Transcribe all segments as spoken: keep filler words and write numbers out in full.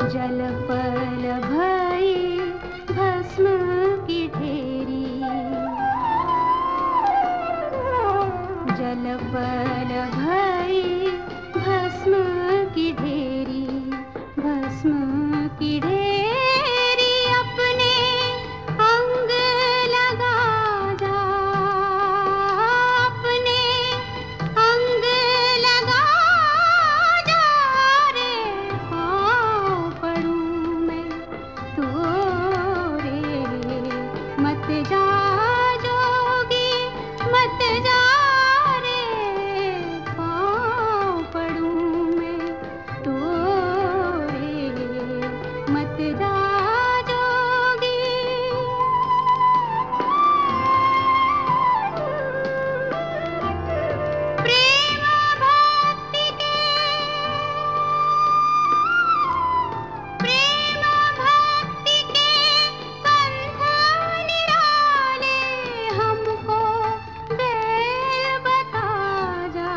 जल पल भई भस्म की ढेरी, जल पल भई भस्म की ढेरी, भस्म की ढेरी अपने अंग लगा जा, अपने अंग लगा जा रे, पाँव पड़ूं मैं तोरे, मत जा जोगी मत जा रे, पाँव पड़ूं मैं तोरे, मत जा जोगी। प्रेम भक्ति के प्रेम भक्ति के पंथ निराले, हमको बेल बता जा।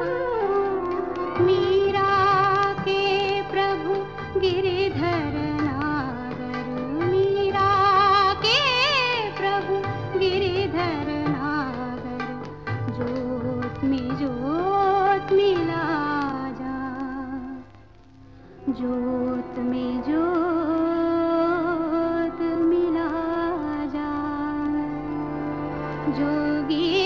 मीरा के प्रभु गिरिधर नागर, मीरा के प्रभु गिरिधर नागर, जोत में जोत मिला जा, जोत में जोत मिला जा, जोगी